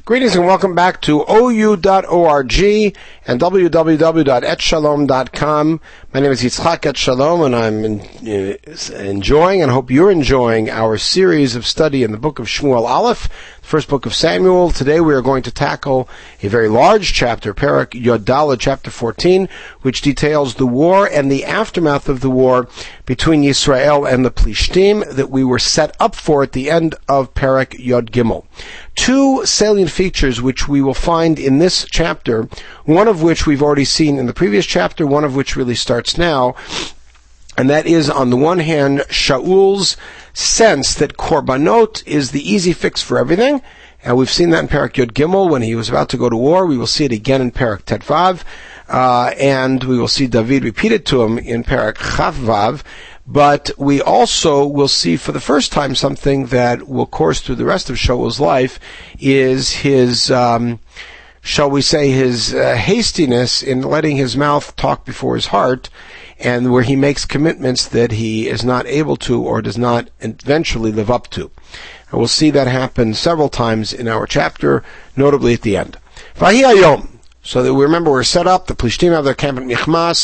Greetings and welcome back to OU.org and www.etshalom.com. My name is Yitzchak Etshalom, and I'm enjoying and hope you're enjoying our series of study in the book of Shmuel Aleph, the first book of Samuel. Today we are going to tackle a very large chapter, Perek Yod Daled, chapter 14, which details the war and the aftermath of the war between Yisrael and the Plishtim that we were set up for at the end of Perek Yod Gimel. Two salient features which we will find in this chapter, one of which we've already seen in the previous chapter, one of which really starts now, and that is, on the one hand, Shaul's sense that korbanot is the easy fix for everything, and we've seen that in Perek Yod Gimel when he was about to go to war. We will see it again in Perek Tet Vav, and we will see David repeat it to him in Perek Chav Vav. But we also will see for the first time something that will course through the rest of Shaul's life, is his, shall we say, his hastiness in letting his mouth talk before his heart, and where he makes commitments that he is not able to or does not eventually live up to. And we'll see that happen several times in our chapter, notably at the end. Vahi Hayom. So that we remember we're set up, the Plishtim have their camp at Michmas,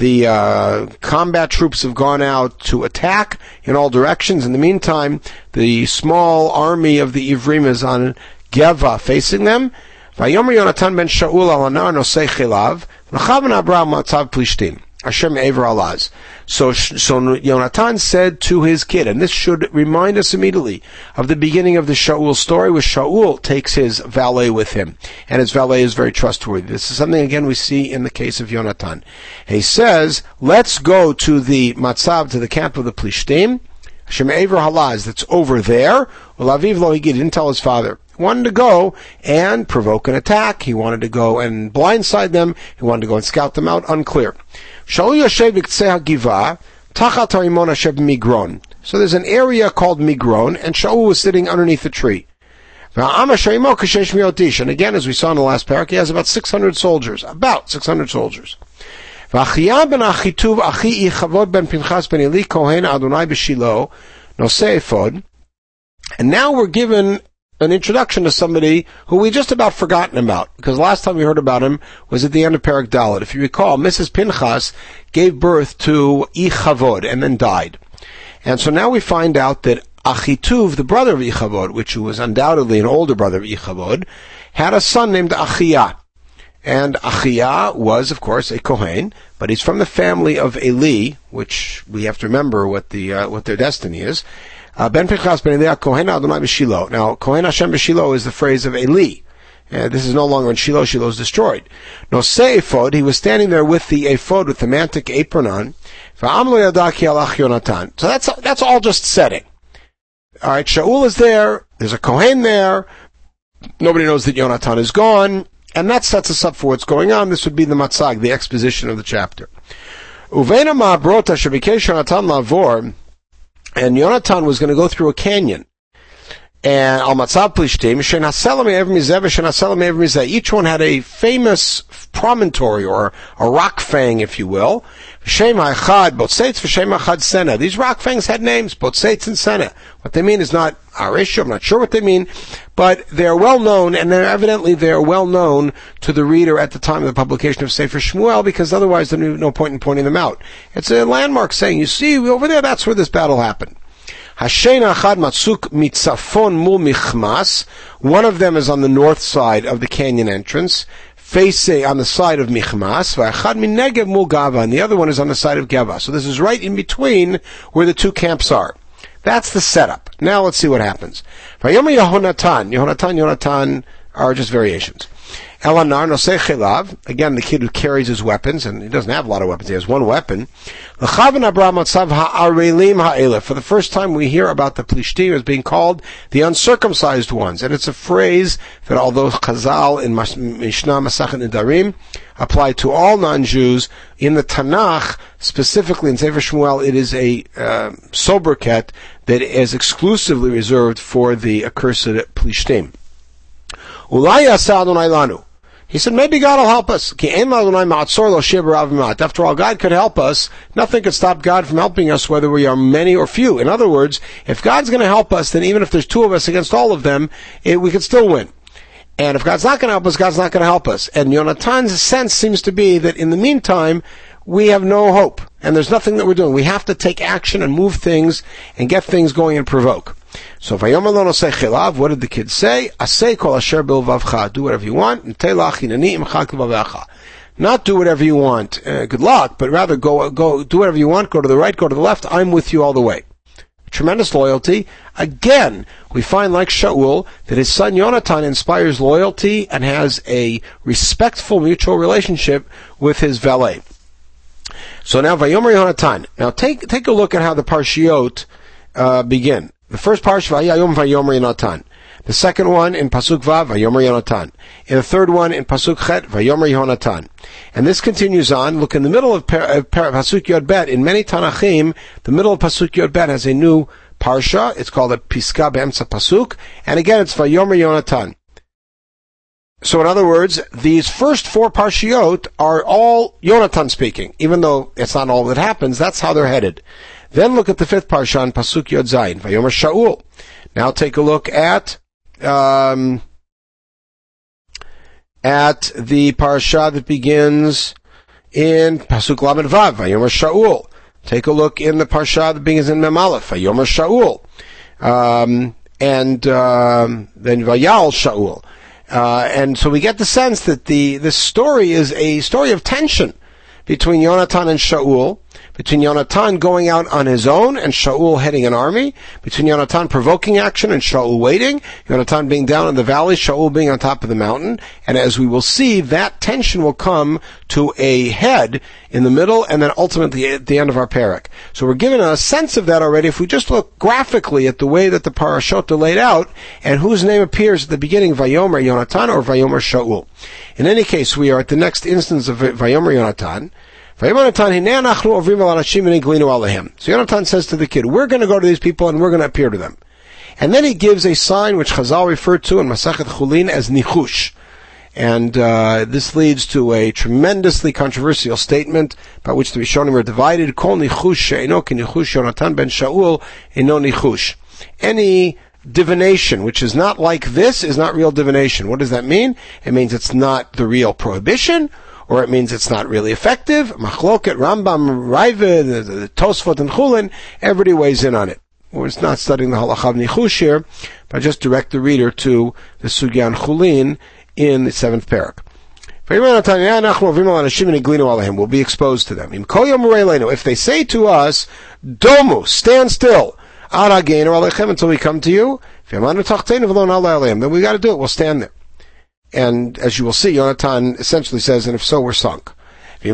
the combat troops have gone out to attack in all directions. In the meantime, the small army of the Ivrim is on Geva facing them. Vayomer Yonatan ben Shaul al anar nosei chilav, v'chavan Abraham matzav Plishtim. Hashem Ever Alaz. So Yonatan said to his kid, and this should remind us immediately of the beginning of the Shaul story, where Shaul takes his valet with him, and his valet is very trustworthy. This is something, again, we see in the case of Yonatan. He says, let's go to the Matzav, to the camp of the Plishtim, Hashem Ever Halaz, that's over there. Ulaviv lo higid, he didn't tell his father. He wanted to go and provoke an attack. He wanted to go and blindside them. He wanted to go and scout them out. Unclear. Shaul yoshev b'ktzei hagiva, tachat harimon asher b'migron. So there's an area called Migron, and Shaul was sitting underneath the tree. And again, as we saw in the last parak, he has about 600 soldiers. About 600 soldiers. V'achiyah ben Achituv achi Ichavod ben Pinchas ben Eli kohen Adonai b'Shilo nosei ephod. And now we're given an introduction to somebody who we just about forgotten about, because last time we heard about him was at the end of Perek Daled. If you recall, Mrs. Pinchas gave birth to Ichavod and then died. And so now we find out that Achituv, the brother of Ichavod, which was undoubtedly an older brother of Ichavod, had a son named Achiyah. And Achiyah was, of course, a Kohen, but he's from the family of Eli, which we have to remember what their destiny is. Ben Pinchas ben Eli Kohen Adonai b'Shilo. Now, Kohen Hashem b'Shilo is the phrase of Eli. This is no longer in Shiloh. Shiloh is destroyed. Nosei ephod, he was standing there with the ephod, with the mantic apron on. V'am lo yada ki alach Yonatan. So that's all just setting. All right, Shaul is there. There's a Kohen there. Nobody knows that Yonatan is gone, and that sets us up for what's going on. This would be the matzag, the exposition of the chapter. Uveina ma'abrot asher bikesh Yonatan lavor. And Yonatan was going to go through a canyon. And al matzav plishtim, each one had a famous promontory, or a rock fang, if you will. These rock fangs had names, Botzeitz and Sena. What they mean is not our issue, I'm not sure what they mean, but they're well known, and they're well known to the reader at the time of the publication of Sefer Shmuel, because otherwise there's no point in pointing them out. It's a landmark saying, you see, over there, that's where this battle happened. Hashena achad matzuk mitzafon mul michmas. One of them is on the north side of the canyon entrance, facing on the side of Michmas. V'achad min negev mul Gava, and the other one is on the side of Geva. So this is right in between where the two camps are. That's the setup. Now let's see what happens. Vayomer Yonatan are just variations. Elanar nosei chilav, again the kid who carries his weapons, and he doesn't have a lot of weapons, he has one weapon. L'chavan Abraham matzav ha'arelim ha'elef. For the first time we hear about the Plishtim as being called the uncircumcised ones, and it's a phrase that, although Chazal in Mishnah Masachet Nedarim apply to all non-Jews, in the Tanakh, specifically in Sefer Shmuel, it is a sobriquet that is exclusively reserved for the accursed Plishtim. Ulai yaseh Adonai lanu. He said, maybe God will help us. After all, God could help us. Nothing could stop God from helping us, whether we are many or few. In other words, if God's going to help us, then even if there's two of us against all of them, we could still win. And if God's not going to help us, God's not going to help us. And Yonatan's sense seems to be that in the meantime, we have no hope. And there's nothing that we're doing. We have to take action and move things and get things going and provoke. So, Vayomer lo nosei chilav, what did the kids say? Asei kol asher bilvavcha. Do whatever you want. N'telach hinani imcha k'vavecha. Not do whatever you want. Good luck, but rather go, do whatever you want. Go to the right, go to the left. I'm with you all the way. Tremendous loyalty. Again, we find, like Shaul, that his son Yonatan inspires loyalty and has a respectful mutual relationship with his valet. So now, Vayomer Yonatan. Now take a look at how the Parshiot begin. The first Parsha, Vayayom Vayomer Yonatan. The second one in Pasuk Vav, Vayomer Yonatan. In the third one in Pasuk Chet, Vayomer Yonatan. And this continues on. Look, in the middle of Pasuk Yod Bet, in many Tanachim, the middle of Pasuk Yod Bet has a new Parsha. It's called a Piska Be'emtza Pasuk. And again, it's Vayomer Yonatan. So in other words, these first four Parshiot are all Yonatan speaking. Even though it's not all that happens, that's how they're headed. Then look at the fifth Parsha on Pasuk Yod Zayin, Vayomer Shaul. Now take a look at the Parsha that begins in Pasuk Lamed Vav, Vayomer Shaul. Take a look in the Parsha that begins in Mem Aleph, Vayomer Shaul. Then Vayal Shaul. And so we get the sense that this story is a story of tension between Yonatan and Shaul, between Yonatan going out on his own and Shaul heading an army, between Yonatan provoking action and Shaul waiting, Yonatan being down in the valley, Shaul being on top of the mountain, and as we will see, that tension will come to a head in the middle and then ultimately at the end of our parak. So we're given a sense of that already if we just look graphically at the way that the parashot are laid out and whose name appears at the beginning, Vayomer Yonatan or Vayomer Shaul. In any case, we are at the next instance of Vayomer Yonatan. So Yonatan says to the kid, we're going to go to these people and we're going to appear to them. And then he gives a sign which Chazal referred to in Masachet Chulin as nichush. And this leads to a tremendously controversial statement about which the Rishonim are divided. Kol nichush she'eno ki nichush Yonatan ben Shaul eno nichush. Any divination which is not like this is not real divination. What does that mean? It means it's not the real prohibition, or it means it's not really effective. Machloket, Rambam, Ravid, the Tosfot, and Chulin, everybody weighs in on it. We're not studying the Halacha of Nichush here, but just direct the reader to the Sugyan Chulin in the 7th parak. We'll be exposed to them. If they say to us, Domu, stand still, until we come to you, then we got to do it, we'll stand there. And as you will see, Yonatan essentially says, and if so, we're sunk. Play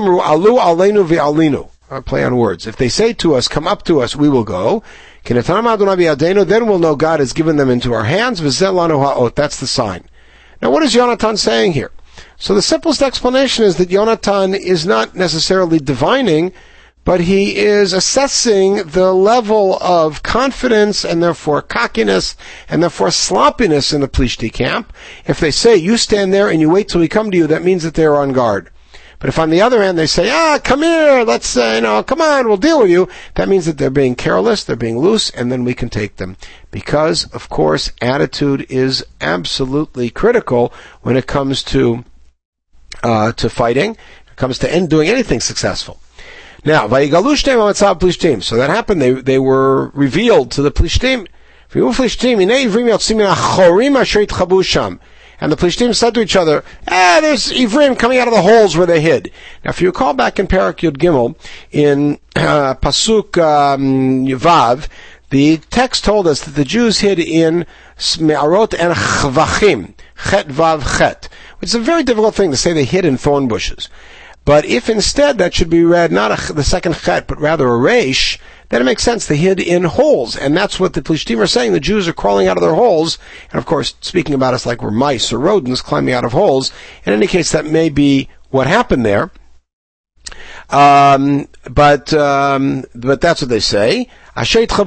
on words. If they say to us, come up to us, we will go. Then we'll know God has given them into our hands. That's the sign. Now what is Yonatan saying here? So the simplest explanation is that Yonatan is not necessarily divining, but he is assessing the level of confidence and therefore cockiness and therefore sloppiness in the Plishti camp. If they say, you stand there and you wait till we come to you, that means that they're on guard. But if on the other hand they say, come here, let's, come on, we'll deal with you, that means that they're being careless, they're being loose, and then we can take them. Because, of course, attitude is absolutely critical when it comes to fighting, it comes to doing anything successful. Now, so that happened, they were revealed to the Plishtim. And the Plishtim said to each other, there's Ivrim coming out of the holes where they hid. Now, if you recall back in Parak Yud Gimel, in Pasuk Vav, the text told us that the Jews hid in Sme'arot and Chvachim, Chet Vav Chet. It's a very difficult thing to say they hid in thorn bushes. But if instead that should be read not the second chet, but rather a reish, then it makes sense. They hid in holes. And that's what the Plishtim are saying. The Jews are crawling out of their holes. And of course, speaking about us like we're mice or rodents climbing out of holes. In any case, that may be what happened there. But that's what they say. So now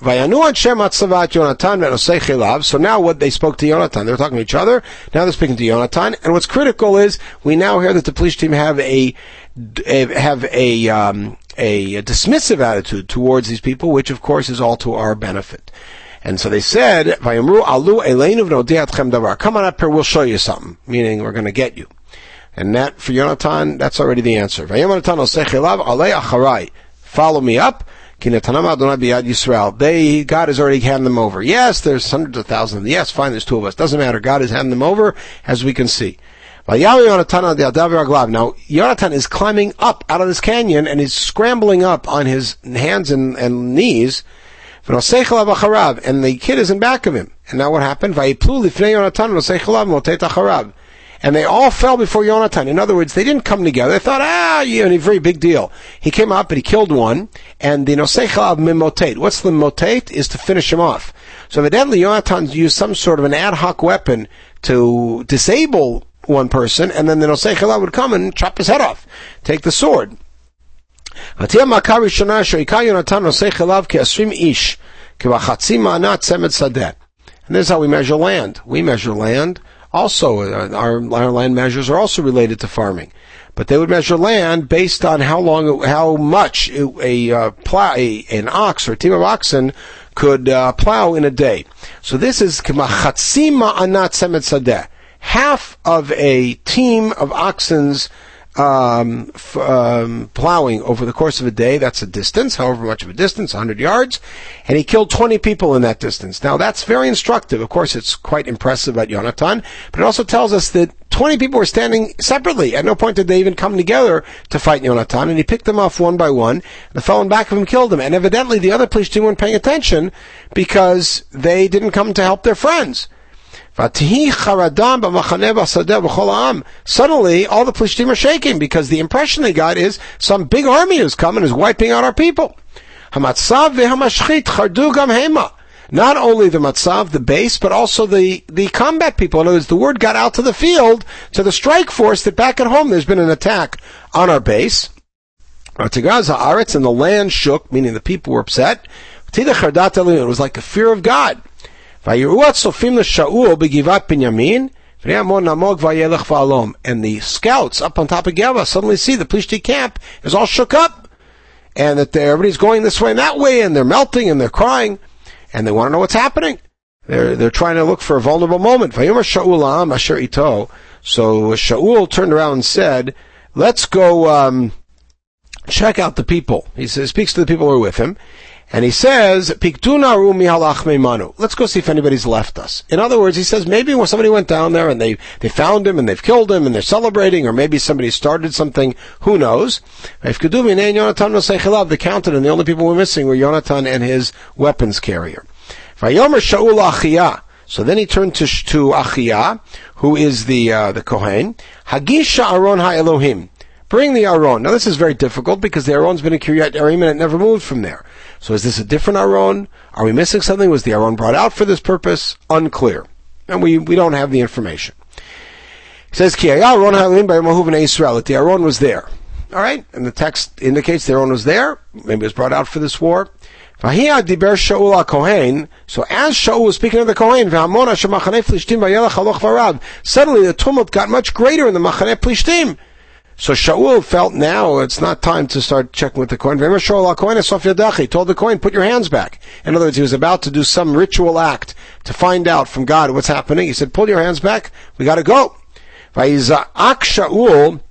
what they spoke to Yonatan, they were talking to each other, now they're speaking to Yonatan, and what's critical is, we now hear that the Plishtim have a dismissive attitude towards these people, which of course is all to our benefit. And so they said, "Vayamru alu eleinu v'nodiatchem davar." Come on up here, we'll show you something. Meaning, we're going to get you. And that, for Yonatan, that's already the answer. Vayamru osech elav alei acharai. Follow me up. God has already handed them over. Yes, there's hundreds of thousands of them. Yes, fine, there's two of us. Doesn't matter. God has handed them over, as we can see. Now, Yonatan is climbing up out of this canyon, and he's scrambling up on his hands and knees. And the kid is in back of him. And now what happened? And they all fell before Yonatan. In other words, they didn't come together. They thought, a very big deal. He came up and he killed one, and the nosei chalav mimotate. What's the motate? Is to finish him off. So evidently Yonatan used some sort of an ad hoc weapon to disable one person, and then the nosei chalav would come and chop his head off. Take the sword. And this is how we measure land. We measure land. Also, our land measures are also related to farming, but they would measure land based on how much an ox or a team of oxen could plow in a day. So this is half of a team of oxen's plowing over the course of a day. That's a distance, however much of a distance, 100 yards, and he killed 20 people in that distance. Now that's very instructive. Of course, it's quite impressive about Yonatan, but it also tells us that 20 people were standing separately. At no point did they even come together to fight Yonatan, and he picked them off one by one. The fellow in back of him killed them, and evidently the other police team weren't paying attention because they didn't come to help their friends. Suddenly, all the Plishtim are shaking because the impression they got is some big army is coming, is wiping out our people. Not only the matzav, the base, but also the combat people. In other words, the word got out to the field, to the strike force, that back at home there's been an attack on our base. And the land shook, meaning the people were upset. It was like the fear of God. And the scouts up on top of Geva suddenly see the Plishti camp is all shook up, and that everybody's going this way and that way, and they're melting and they're crying, and they want to know what's happening. They're trying to look for a vulnerable moment. So Shaul turned around and said, "Let's go check out the people." He says, speaks to the people who are with him. And he says, let's go see if anybody's left us. In other words, he says, maybe when somebody went down there and they found him and they've killed him and they're celebrating, or maybe somebody started something, who knows? They counted, and the only people who were missing were Yonatan and his weapons carrier. So then he turned to Achia, who is the Kohen. Hagisha Aron HaElohim. Bring the Aron. Now this is very difficult because the Aron's been in Kiryat Yearim and it never moved from there. So is this a different Aron? Are we missing something? Was the Aron brought out for this purpose? Unclear. And we don't have the information. It says, Ki Aron ha'elohim b'yom b'nei Yisrael, that the Aron was there. Alright? And the text indicates the Aron was there. Maybe it was brought out for this war. V'hiya diber Shaul HaKohen. So as Shaul was speaking to the Kohen, v'hamon asher machaneh Plishtim v'yelech haloch v'arav. Suddenly the tumult got much greater in the machaneh Plishtim. So Shaul felt now it's not time to start checking with the Kohen. He told the Kohen, put your hands back. In other words, he was about to do some ritual act to find out from God what's happening. He said, pull your hands back. We got to go. Shaul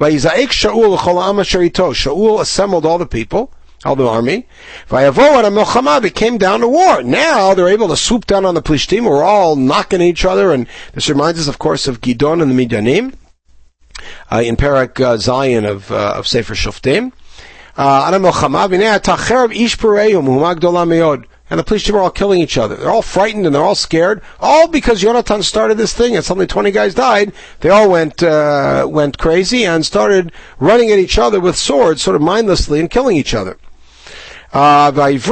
assembled all the people, all the army. They came down to war. Now they're able to swoop down on the Plishtim. We're all knocking at each other. And this reminds us, of course, of Gidon and the Midyanim. In Parak Zion of Sefer Shoftim. And the Plishtim are all killing each other. They're all frightened and they're all scared. All because Yonatan started this thing and suddenly 20 guys died. They all went crazy and started running at each other with swords, sort of mindlessly, and killing each other. Now this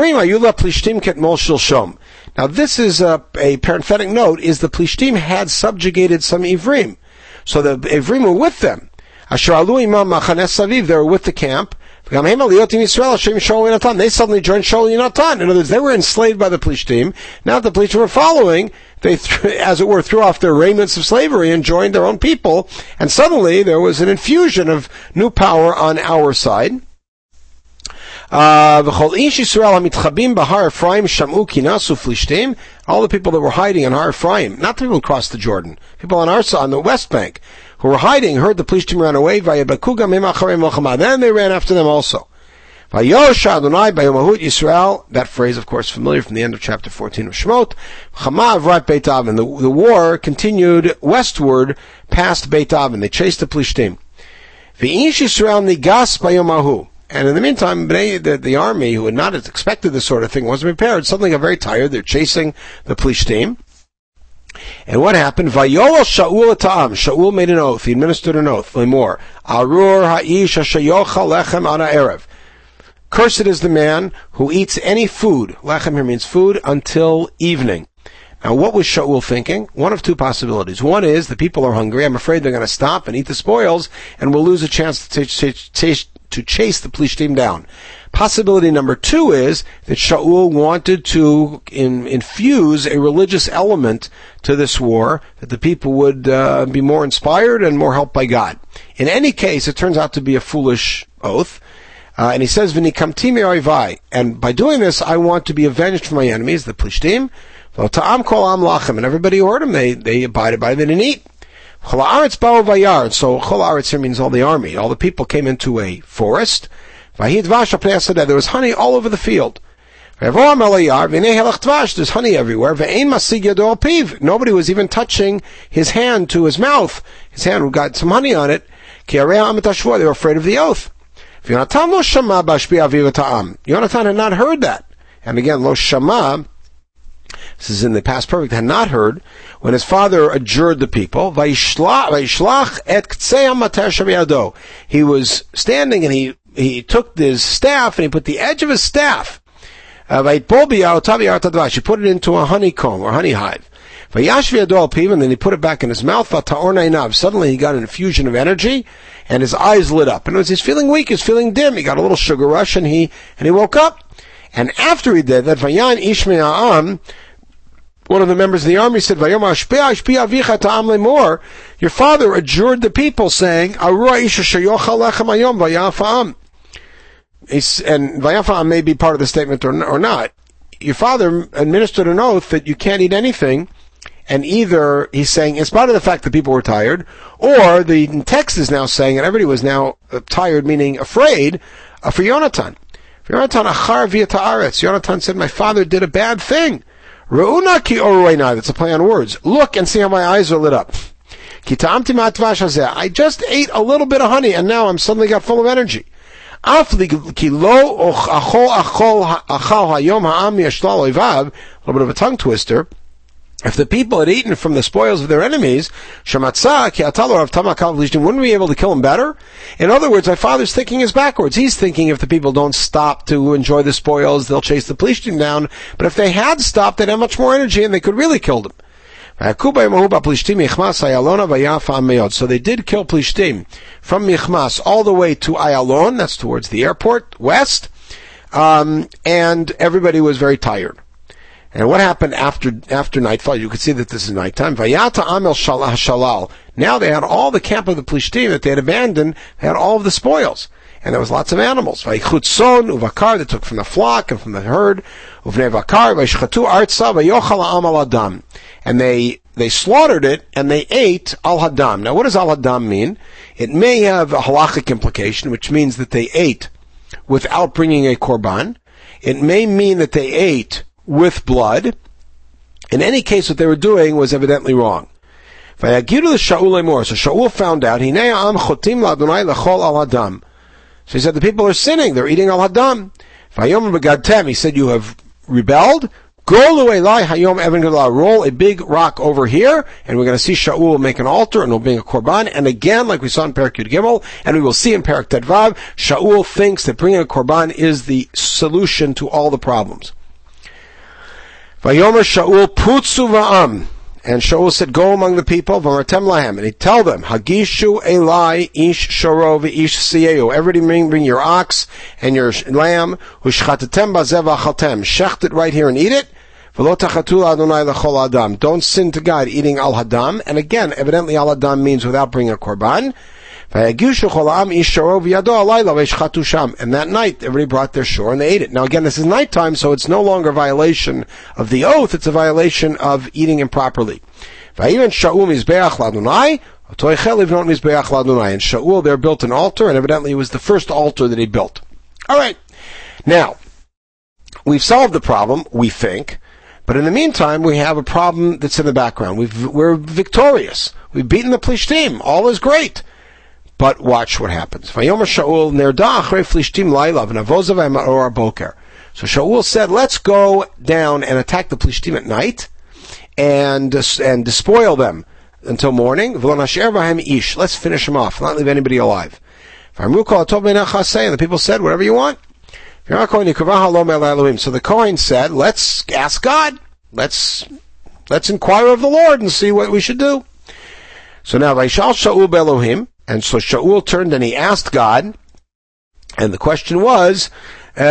is a parenthetic note, is the Plishtim had subjugated some Ivrim. So the Ivrim were with them. They were with the camp. They suddenly joined Shaul and Yonatan. In other words, they were enslaved by the Plishtim. Now that the Plishtim were following, they, as it were, threw off their raiments of slavery and joined their own people. And suddenly there was an infusion of new power on our side. V'chol ish Yisrael hamitchabim b'Har Ephraim shamu kinasu Flishtim. All the people that were hiding on Har Ephraim, not the people who crossed the Jordan, people on the West Bank, who were hiding, heard the Plishtim ran away. Vayebaku gamim acharei milchama. Then they ran after them also. Vayosh Adonai bayomahut Yisrael. That phrase, of course, familiar from the end of chapter 14 of Shemot. Chama avrat Beit Aven. The war continued westward past Beit Aven. They chased the Plishtim. V'ish Yisrael nigas bayomahu. And in the meantime, the army, who had not expected this sort of thing, wasn't prepared. Suddenly got very tired. They're chasing the Plishtim. And what happened? Vayoel Shaul ta'am. Shaul made an oath. He administered an oath. Lemor. Arur ha'ish hashayocha lechem ana erev. Cursed is the man who eats any food. Lechem here means food until evening. Now, what was Shaul thinking? One of two possibilities. One is the people are hungry. I'm afraid they're going to stop and eat the spoils, and we'll lose a chance to chase the Plishtim down. Possibility number two is that Shaul wanted to infuse a religious element to this war, that the people would be more inspired and more helped by God. In any case, it turns out to be a foolish oath. And he says, "V'nikamti me'oivai." And by doing this, I want to be avenged from my enemies, the Plishtim. Ta'am kol am lachem. And everybody who heard him, they abided by it. They didn't eat. Chol haaretz ba'u vayar. So chol haaretz here means all the army. All the people came into a forest. V'hi dvash al pnei hasadeh. There was honey all over the field. V'yavo am el hayar. V'nei helach dvash. There's honey everywhere. V'ein masig yado al piv. Nobody was even touching his hand to his mouth. His hand got some honey on it. Ki harei ha'am et hashvua. They were afraid of the oath. Yonatan lo shama b'ashpi aviv ta'am. Yonatan had not heard that. And again, lo shama, this is in the past perfect, had not heard when his father adjured the people. Vayishlach et k'tzei hamater shebiyado. He was standing and he took his staff and he put the edge of his staff. Vayitbol b'yarotav yarat advash. He put it into a honeycomb or honey hive. Vayash v'yado al piv, and then he put it back in his mouth. V'ta'or nainav. Suddenly he got an infusion of energy, and his eyes lit up. And as he's feeling weak, he's feeling dim. He got a little sugar rush, and he woke up. And after he did that, Vayan ish me'a'am, one of the members of the army said, Vayom ashpeh ashpeh avicha ta'am lemor. Your father adjured the people, saying, Arua isha shayocha lechem hayom vayafa'am. And vayafa'am may be part of the statement or not. Your father administered an oath that you can't eat anything. And either he's saying, in spite of the fact that people were tired, or the text is now saying, and everybody was now tired, meaning afraid, for Yonatan. For Yonatan, achar via ta'aretz. Yonatan said, my father did a bad thing. Re'una ki oruenai. That's a play on words. Look and see how my eyes are lit up. Ki ta'amti ma'atvash hazeh. I just ate a little bit of honey, and now I'm suddenly got full of energy. Afli ki lo achal hayom ha'am yashlal oivav. A little bit of a tongue twister. If the people had eaten from the spoils of their enemies, wouldn't we be able to kill them better? In other words, my father's thinking is backwards. He's thinking if the people don't stop to enjoy the spoils, they'll chase the Plishtim down. But if they had stopped, they'd have much more energy and they could really kill them. So they did kill Plishtim from Michmas all the way to Ayalon, that's towards the airport, west, and everybody was very tired. And what happened after nightfall? You could see that this is nighttime. Vayata amel shalal. Now they had all the camp of the Plishtim that they had abandoned. They had all of the spoils. And there was lots of animals. Vaychutson uvakar, they took from the flock and from the herd. Uvnei vakar, vayshchatu artsa, vayochal ha'am al hadam. And they slaughtered it and they ate al hadam. Now what does al hadam mean? It may have a halachic implication, which means that they ate without bringing a korban. It may mean that they ate with blood. In any case, what they were doing was evidently wrong. So Shaul found out, so he said, the people are sinning, they're eating al-hadam. He said, you have rebelled. Roll a big rock over here, and we're going to see Shaul make an altar, and it'll bring a korban. And again, like we saw in Perek Yud Gimel, and we will see in Perek Tet Vav, Shaul thinks that bringing a korban is the solution to all the problems. Vayomer Shaul putzu va'am. And Shaul said, go among the people, v'martem lahem. And he tell them, hagishu elai ish shoro v'ish siyeu. Everybody bring your ox and your lamb. Hushchatetem bazev achaltem. Shecht it right here and eat it. V'lo tachatu Adonai l'chol adam. Don't sin to God eating al hadam. And again, evidently al hadam means without bringing a korban. And that night, everybody brought their shore and they ate it. Now again, this is nighttime, so it's no longer a violation of the oath, it's a violation of eating improperly. And Shaul there built an altar, and evidently it was the first altar that he built. Alright, now, we've solved the problem, we think, but in the meantime, we have a problem that's in the background. We're victorious. We've beaten the Plishtim. All is great. But watch what happens. So Shaul said, let's go down and attack the Plishtim at night and despoil them until morning. Let's finish them off, not leave anybody alive. And the people said, whatever you want. So the Kohen said, let's ask God. Let's inquire of the Lord and see what we should do. So now, Vaishal Shaul be'Elohim, and so Shaul turned and he asked God, and the question was, should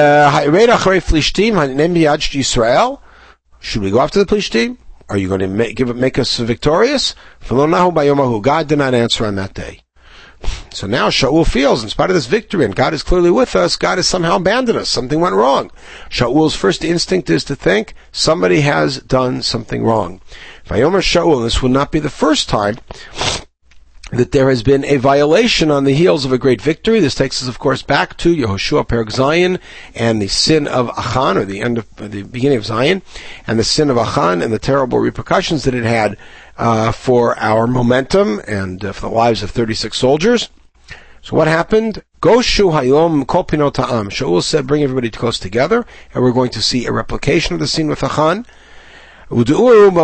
we go after the Plishtim? Are you going to make us victorious? God did not answer on that day. So now Shaul feels, in spite of this victory, and God is clearly with us, God has somehow abandoned us. Something went wrong. Shaul's first instinct is to think, somebody has done something wrong. Vayomer Shaul, this will not be the first time that there has been a violation on the heels of a great victory. This takes us, of course, back to Yehoshua Perek Zayin and the sin of Achan, or the beginning of Zion, and the sin of Achan and the terrible repercussions that it had for our momentum and for the lives of 36 soldiers. So what happened? Goshu hayom kol pinot ha'am. Shaul said, bring everybody close together, and we're going to see a replication of the scene with Achan. Let's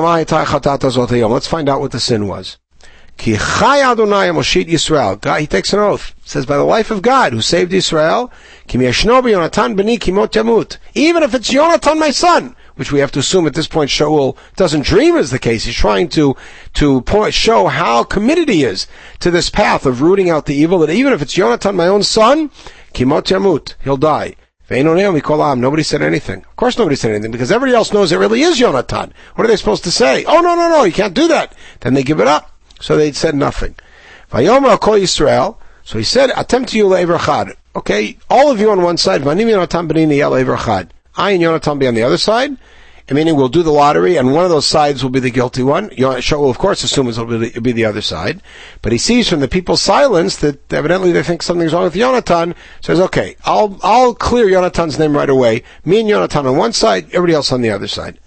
find out what the sin was. Ki chai Adonai Moshit Yisrael. God, he takes an oath. It says, by the life of God, who saved Israel, Ki miyashno b'Yonatan b'ni ki mot yamut. Even if it's Yonatan, my son, which we have to assume at this point Shaul doesn't dream is the case. He's trying to show how committed he is to this path of rooting out the evil, that even if it's Yonatan, my own son, ki mot yamut, he'll die. Nobody said anything. Of course nobody said anything, because everybody else knows it really is Yonatan. What are they supposed to say? Oh, no, you can't do that. Then they give it up. So they said nothing. Vayomer kol Yisrael. So he said, Atem tiyu le'ever chad. Okay, all of you on one side. Vanim Yonatan b'ni niyeh le'ever chad. I and Yonatan be on the other side. Meaning we'll do the lottery, and one of those sides will be the guilty one. Shaul will, of course, assume it'll be the other side. But he sees from the people's silence that evidently they think something's wrong with Yonatan. Says, okay, I'll clear Yonatan's name right away. Me and Yonatan on one side, everybody else on the other side.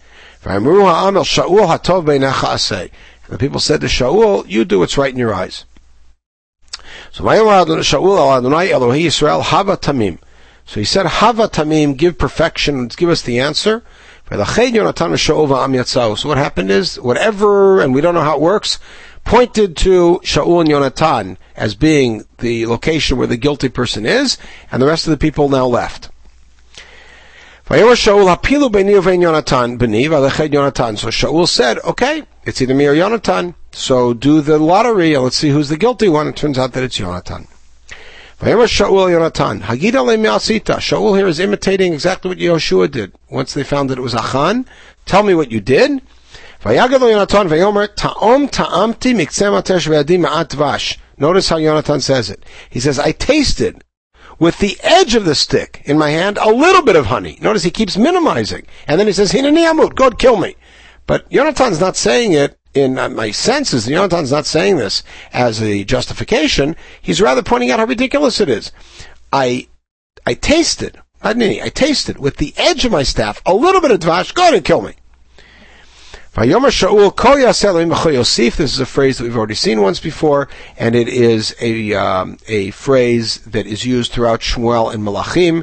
The people said to Shaul, you do what's right in your eyes. So Shaul al Adonai Elohi Yisrael Hava Tamim. So he said, Hava Tamim, give perfection, give us the answer. So what happened is, whatever, and we don't know how it works, pointed to Shaul and Yonatan as being the location where the guilty person is, and the rest of the people now left. So Shaul said, okay, it's either me or Yonatan, so do the lottery and let's see who's the guilty one. It turns out that it's Yonatan. Shaul here is imitating exactly what Yehoshua did. Once they found that it was Achan, tell me what you did. Notice how Yonatan says it. He says, I tasted with the edge of the stick in my hand a little bit of honey. Notice he keeps minimizing. And then he says, Hineni amut, God kill me. But Yonatan's not saying it in my senses. Yonatan's not saying this as a justification. He's rather pointing out how ridiculous it is. I tasted with the edge of my staff a little bit of dvash. Go ahead and kill me. This is a phrase that we've already seen once before, and it is a phrase that is used throughout Shmuel and Malachim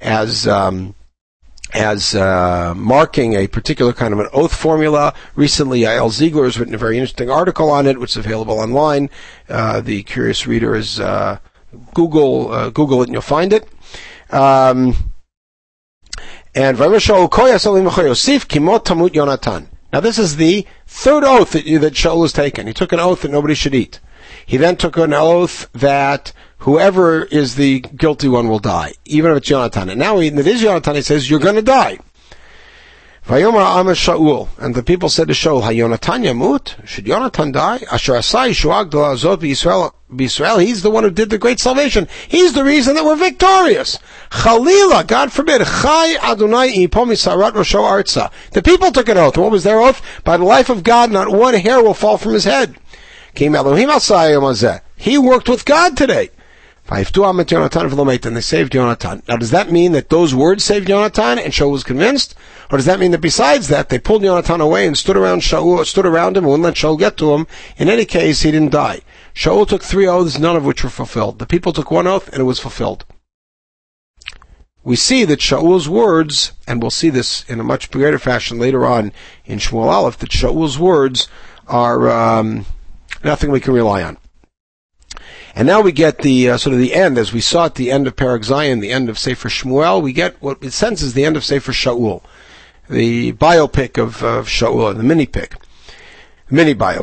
as marking a particular kind of an oath formula. Recently, Yael Ziegler has written a very interesting article on it, which is available online. The curious reader is Google it and you'll find it. And now this is the third oath that Shaul has taken. He took an oath that nobody should eat. He then took an oath that whoever is the guilty one will die, even if it's Yonatan. And now that is Yonatan, he says, you're going to die. Vayomar Am Shaul, and the people said to Shaul, Hayonatan Yamut? Should Yonatan die? Asher Asai Shuag Azot B'Yisrael. He's the one who did the great salvation. He's the reason that we're victorious. Chalila, God forbid, Chai Adonai Ipomi Sarat Rosho Arza. The people took an oath. What was their oath? By the life of God, not one hair will fall from his head. Kim Elohim Asai Yomazeh. He worked with God today. And they saved Yonatan. Now, does that mean that those words saved Yonatan and Shaul was convinced? Or does that mean that besides that, they pulled Yonatan away and stood around him and wouldn't let Shaul get to him? In any case, he didn't die. Shaul took 3 oaths, none of which were fulfilled. The people took 1 oath and it was fulfilled. We see that Shaul's words, and we'll see this in a much greater fashion later on in Shmuel Aleph, that Shaul's words are nothing we can rely on. And now we get the sort of the end, as we saw at the end of Perek Zayin, the end of Sefer Shmuel. We get what it sense is the end of Sefer Shaul, the biopic of Shaul, the mini bio.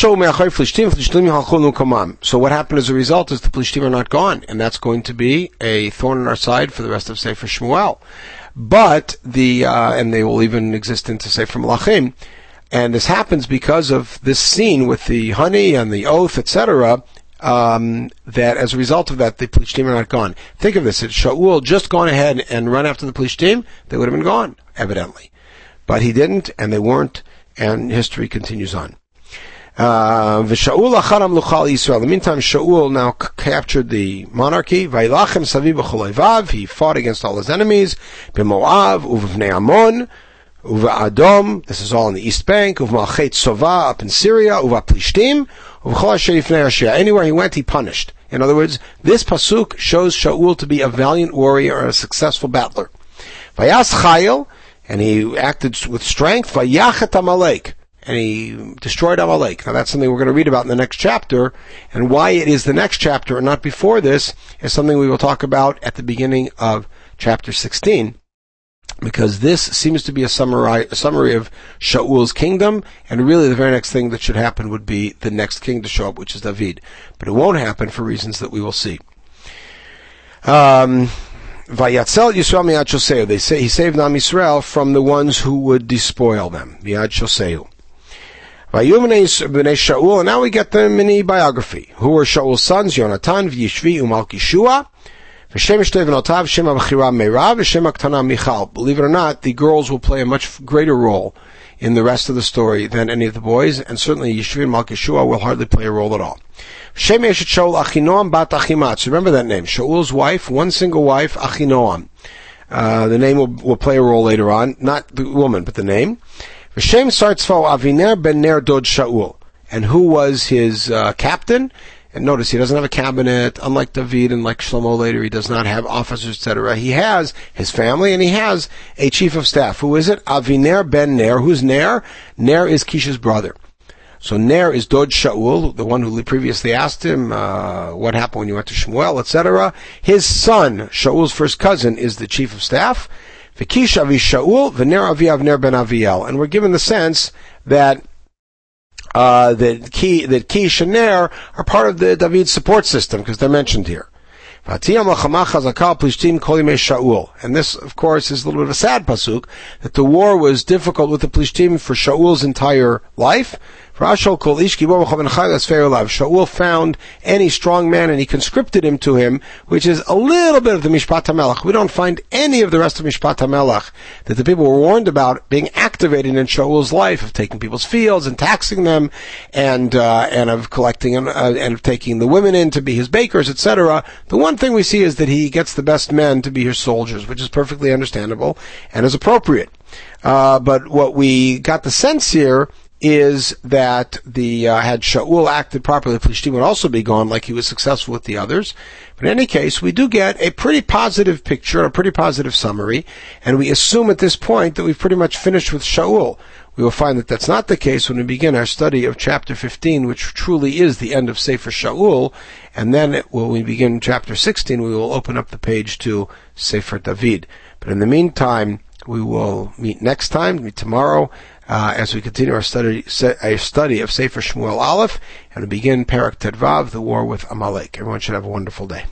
So what happened as a result is the Plishtim are not gone, and that's going to be a thorn in our side for the rest of Sefer Shmuel. But and they will even exist into Sefer Melachim. And this happens because of this scene with the honey and the oath, etc., that as a result of that, the Plishtim are not gone. Think of this, had Shaul just gone ahead and run after the Plishtim, they would have been gone, evidently. But he didn't, and they weren't, and history continues on. In the meantime, Shaul now captured the monarchy. He fought against all his enemies. B'Moav, uv'vnei Ammon, Uva-Adom, this is all in the East Bank, Uva-Malchet Sova up in Syria, Uva-Plishtim, anywhere he went, he punished. In other words, this pasuk shows Shaul to be a valiant warrior or a successful battler. Vayas Chayil, and he acted with strength, Vayachet Amalek, and he destroyed Amalek. Now that's something we're going to read about in the next chapter, and why it is the next chapter and not before this is something we will talk about at the beginning of chapter 16. Because this seems to be a summary of Shaul's kingdom, and really the very next thing that should happen would be the next king to show up, which is David. But it won't happen for reasons that we will see. Vayatzel Yisrael miyad shoseu. They say he saved Am Yisrael from the ones who would despoil them. Miyad shoseu. Vayum b'nei Shaul, and now we get the mini biography. Who were Shaul's sons? Yonatan, V'yishvi, Umalkishua. Believe it or not, the girls will play a much greater role in the rest of the story than any of the boys, and certainly Yishvi and Malkishua will hardly play a role at all. So remember that name. Shaul's wife, one single wife, Achinoam. The name will play a role later on, not the woman, but the name. Aviner ben Ner Dod Shaul. And who was his captain? And notice, he doesn't have a cabinet, unlike David and like Shlomo later, he does not have officers, etc. He has his family, and he has a chief of staff. Who is it? Aviner ben Ner. Who's Ner? Ner is Kish's brother. So Ner is Dod Shaul, the one who previously asked him, what happened when you went to Shmuel, etc. His son, Shaul's first cousin, is the chief of staff. V'kish avi Shaul, v'ner avi Avner ben Aviel. And we're given the sense that Kish and Ner are part of the David support system, because they're mentioned here. And this, of course, is a little bit of a sad pasuk, that the war was difficult with the Plishtim for Shaul's entire life. Shaul found any strong man and he conscripted him to him, which is a little bit of the Mishpat HaMelech. We don't find any of the rest of Mishpat HaMelech that the people were warned about being activated in Shaul's life, of taking people's fields and taxing them, and of collecting and of taking the women in to be his bakers, etc. The one thing we see is that he gets the best men to be his soldiers, which is perfectly understandable and is appropriate. But what we got the sense here is that had Shaul acted properly, the Plishtim would also be gone, like he was successful with the others. But in any case, we do get a pretty positive picture, a pretty positive summary, and we assume at this point that we've pretty much finished with Shaul. We will find that that's not the case when we begin our study of chapter 15, which truly is the end of Sefer Shaul, and then when we begin chapter 16, we will open up the page to Sefer David. But in the meantime, we will meet next time, tomorrow, as we continue our study of Sefer Shmuel Aleph, and we begin Perek Tet Vav, the war with Amalek. Everyone should have a wonderful day.